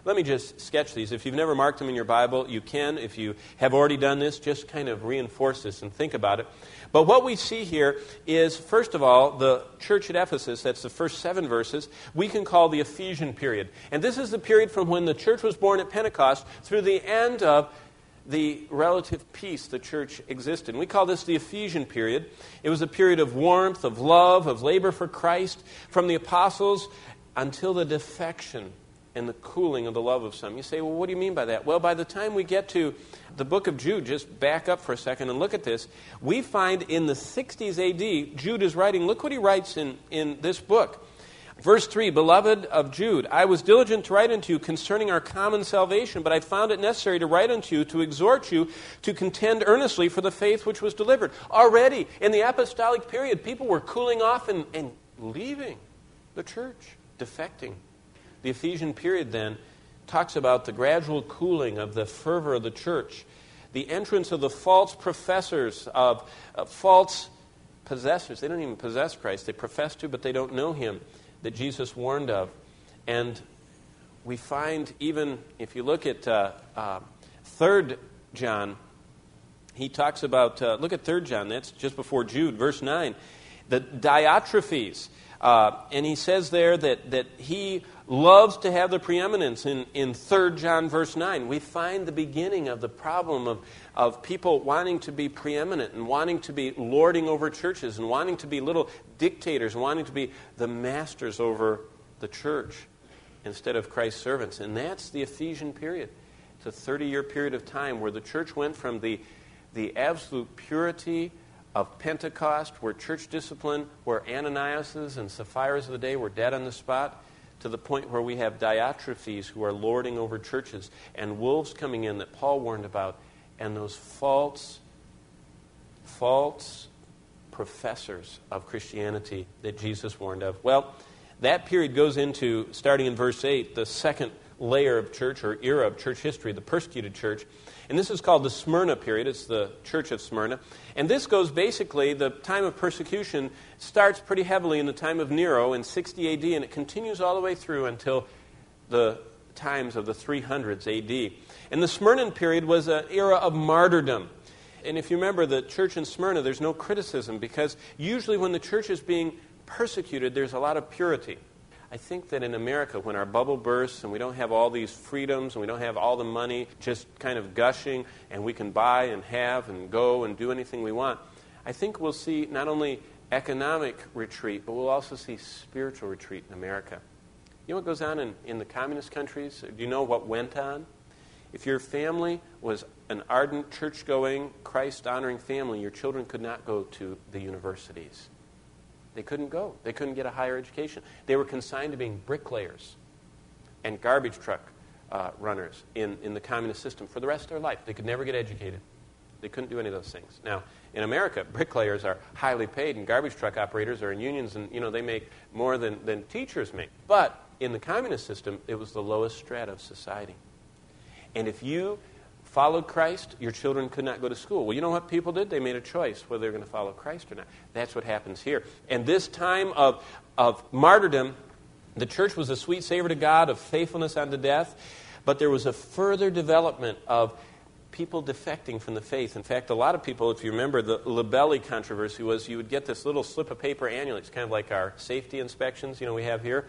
Let me just sketch these. If you've never marked them in your Bible, you can. If you have already done this, just kind of reinforce this and think about it. But what we see here is, first of all, the church at Ephesus, that's the first 7 verses, we can call the Ephesian period. And this is the period from when the church was born at Pentecost through the end of the relative peace the church existed. And we call this the Ephesian period. It was a period of warmth, of love, of labor for Christ from the apostles until the defection and the cooling of the love of some. You say, well, what do you mean by that? Well, by the time we get to the book of Jude, just back up for a second and look at this, we find in the 60s A.D., Jude is writing, look what he writes in this book. Verse 3, Beloved of Jude, I was diligent to write unto you concerning our common salvation, but I found it necessary to write unto you to exhort you to contend earnestly for the faith which was delivered. Already, in the apostolic period, people were cooling off and leaving the church, defecting. The Ephesian period then talks about the gradual cooling of the fervor of the church, the entrance of the false professors, of false possessors. They don't even possess Christ. They profess to, but they don't know Him, that Jesus warned of. And we find even, if you look at 3 John, he talks about, look at 3 John, that's just before Jude, verse 9, the Diotrephes. And he says there that he loves to have the preeminence in 3 John verse 9. We find the beginning of the problem of people wanting to be preeminent and wanting to be lording over churches and wanting to be little dictators and wanting to be the masters over the church instead of Christ's servants. And that's the Ephesian period. It's a 30-year period of time where the church went from the absolute purity of Pentecost, where church discipline, where Ananiases and Sapphires of the day were dead on the spot, to the point where we have Diotrephes who are lording over churches and wolves coming in that Paul warned about, and those false professors of Christianity that Jesus warned of. Well, that period goes into, starting in verse 8, the second layer of church or era of church history, the persecuted church. And this is called the Smyrna period. It's the church of Smyrna. And this goes basically, the time of persecution starts pretty heavily in the time of Nero in 60 AD, and it continues all the way through until the times of the 300s AD. And the Smyrna period was an era of martyrdom. And if you remember the church in Smyrna, there's no criticism, because usually when the church is being persecuted, there's a lot of purity. I think that in America, when our bubble bursts and we don't have all these freedoms and we don't have all the money just kind of gushing and we can buy and have and go and do anything we want, I think we'll see not only economic retreat, but we'll also see spiritual retreat in America. You know what goes on in the communist countries? Do you know what went on? If your family was an ardent, church-going, Christ-honoring family, your children could not go to the universities. They couldn't go. They couldn't get a higher education. They were consigned to being bricklayers and garbage truck runners in the communist system for the rest of their life. They could never get educated. They couldn't do any of those things. Now, in America, bricklayers are highly paid, and garbage truck operators are in unions, and they make more than teachers make. But in the communist system, it was the lowest strata of society. And if you followed Christ, your children could not go to school. Well, you know what people did? They made a choice whether they're going to follow Christ or not. That's what happens here. And this time of martyrdom, the church was a sweet savor to God, of faithfulness unto death, but there was a further development of people defecting from the faith. In fact, a lot of people, if you remember, the Libelli controversy was you would get this little slip of paper annually. It's kind of like our safety inspections, we have here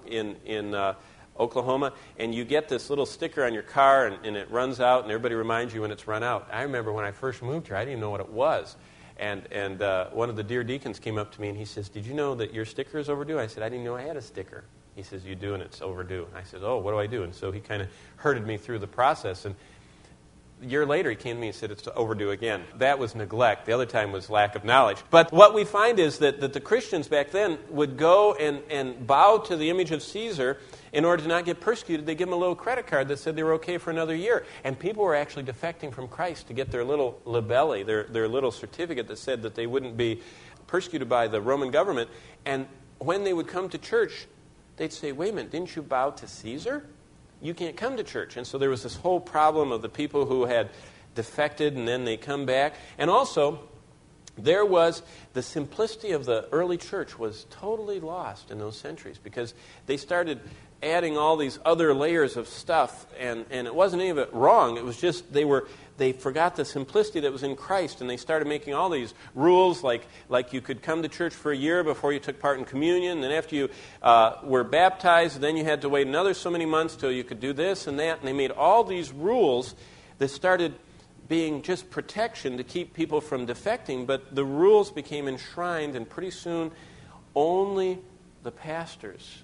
in Oklahoma, and you get this little sticker on your car, and it runs out, and everybody reminds you when it's run out. I remember when I first moved here, I didn't even know what it was. And one of the dear deacons came up to me, and he says, "Did you know that your sticker is overdue?" I said, "I didn't know I had a sticker." He says, "You do, and it's overdue." I said, "Oh, what do I do?" And so he kind of herded me through the process, and a year later, he came to me and said, "It's overdue again." That was neglect. The other time was lack of knowledge. But what we find is that the Christians back then would go and bow to the image of Caesar in order to not get persecuted. They give them a little credit card that said they were okay for another year. And people were actually defecting from Christ to get their little libelli, their little certificate that said that they wouldn't be persecuted by the Roman government. And when they would come to church, they'd say, "Wait a minute, didn't you bow to Caesar? You can't come to church." And so there was this whole problem of the people who had defected and then they come back. And also, there was the simplicity of the early church was totally lost in those centuries, because they started adding all these other layers of stuff, and it wasn't any of it wrong. It was just they forgot the simplicity that was in Christ, and they started making all these rules, like you could come to church for a year before you took part in communion, and then after you were baptized, then you had to wait another so many months till you could do this and that, and they made all these rules that started being just protection to keep people from defecting, but the rules became enshrined, and pretty soon only the pastors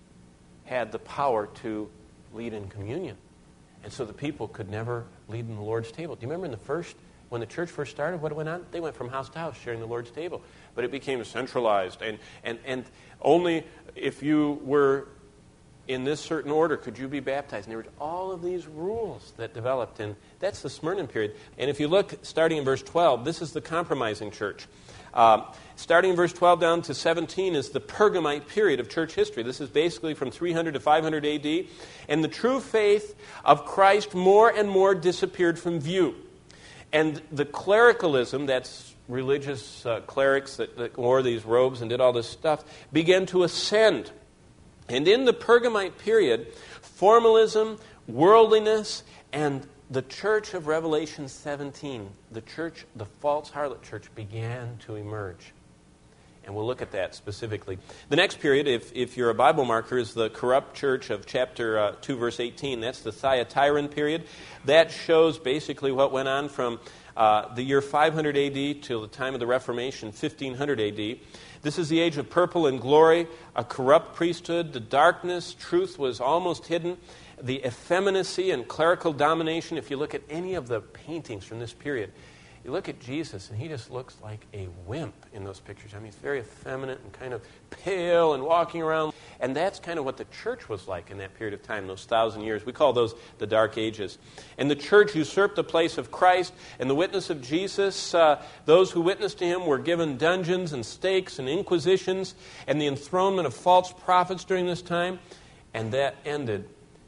had the power to lead in communion. And so the people could never lead in the Lord's table. Do you remember when the church first started, what went on? They went from house to house sharing the Lord's table. But it became centralized, and only if you were in this certain order could you be baptized. And there were all of these rules that developed, and that's the Smyrna period. And if you look, starting in verse 12, this is the compromising church. Starting in verse 12 down to 17 is the Pergamite period of church history. This is basically from 300 to 500 A.D. And the true faith of Christ more and more disappeared from view. And the clericalism, that's religious clerics that wore these robes and did all this stuff, began to ascend. And in the Pergamite period, formalism, worldliness, and the church of Revelation 17, the false harlot church, began to emerge. And we'll look at that specifically. The next period, if you're a Bible marker, is the corrupt church of chapter 2, verse 18. That's the Thyatiran period. That shows basically what went on from the year 500 A.D. till the time of the Reformation, 1500 A.D. This is the age of purple and glory, a corrupt priesthood, the darkness, truth was almost hidden, the effeminacy and clerical domination. If you look at any of the paintings from this period, you look at Jesus, and he just looks like a wimp in those pictures. I mean, he's very effeminate and kind of pale and walking around. And that's kind of what the church was like in that period of time, those 1,000 years. We call those the Dark Ages. And the church usurped the place of Christ and the witness of Jesus. Those who witnessed to him were given dungeons and stakes and inquisitions and the enthronement of false prophets during this time. And that ended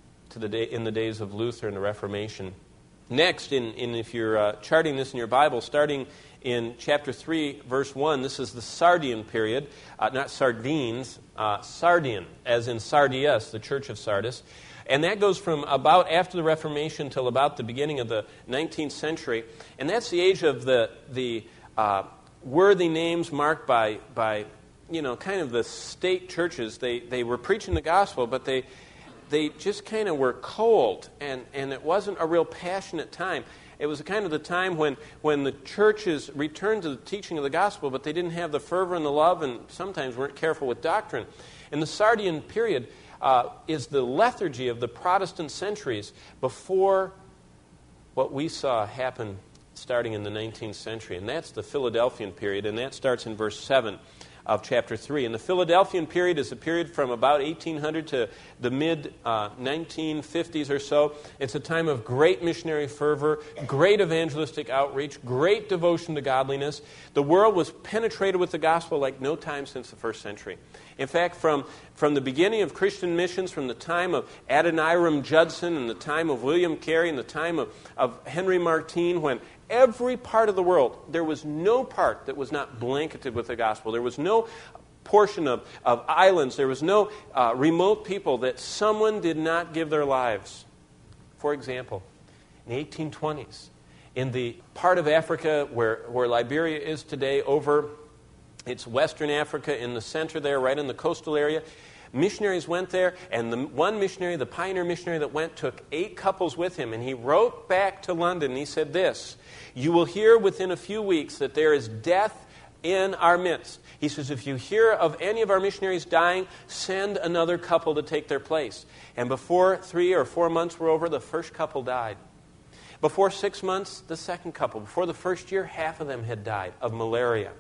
in the days of Luther and the Reformation. Next, if you're charting this in your Bible, starting in chapter 3, verse 1, this is the Sardian period. Not sardines, Sardian, as in Sardius, the church of Sardis. And that goes from about after the Reformation till about the beginning of the 19th century. And that's the age of the worthy names marked by kind of the state churches. They were preaching the gospel, but they just kind of were cold, and it wasn't a real passionate time. It was kind of the time when the churches returned to the teaching of the gospel, but they didn't have the fervor and the love, and sometimes weren't careful with doctrine. And the Sardian period is the lethargy of the Protestant centuries before what we saw happen starting in the 19th century. And that's the Philadelphian period, and that starts in verse 7 of chapter 3. And the Philadelphian period is a period from about 1800 to the mid-1950s or so. It's a time of great missionary fervor, great evangelistic outreach, great devotion to godliness. The world was penetrated with the gospel like no time since the first century. In fact, from the beginning of Christian missions, from the time of Adoniram Judson and the time of William Carey and the time of Henry Martyn, when every part of the world, there was no part that was not blanketed with the gospel. There was no portion of islands, there was no remote people that someone did not give their lives. For example, in the 1820s, in the part of Africa where Liberia is today, it's Western Africa in the center there, right in the coastal area, missionaries went there, and the one missionary, the pioneer missionary that went, took 8 couples with him, and he wrote back to London, and he said this: "You will hear within a few weeks that there is death in our midst." He says, if you hear of any of our missionaries dying, send another couple to take their place. And before 3 or 4 months were over, the first couple died. Before 6 months, the second couple. Before the first year, half of them had died of malaria.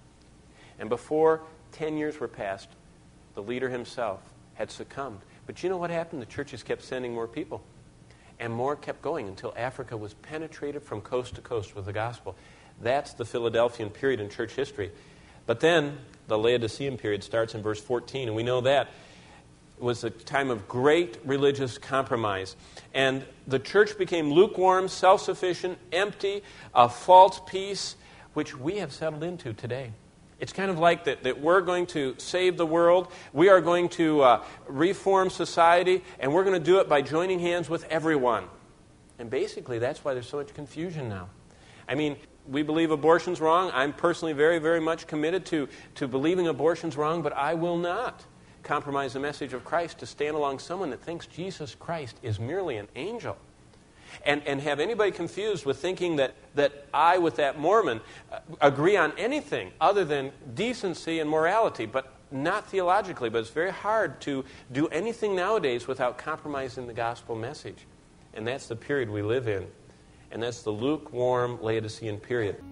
And before 10 years were passed, the leader himself had succumbed. But you know what happened? The churches kept sending more people. And more kept going until Africa was penetrated from coast to coast with the gospel. That's the Philadelphian period in church history. But then the Laodicean period starts in verse 14, and we know that was a time of great religious compromise. And the church became lukewarm, self-sufficient, empty, a false peace, which we have settled into today. It's kind of like that we're going to save the world, we are going to reform society, and we're going to do it by joining hands with everyone. And basically, that's why there's so much confusion now. I mean, we believe abortion's wrong. I'm personally very, very much committed to believing abortion's wrong, but I will not compromise the message of Christ to stand along someone that thinks Jesus Christ is merely an angel. And have anybody confused with thinking that I, with that Mormon, agree on anything other than decency and morality, but not theologically. But it's very hard to do anything nowadays without compromising the gospel message. And that's the period we live in. And that's the lukewarm Laodicean period.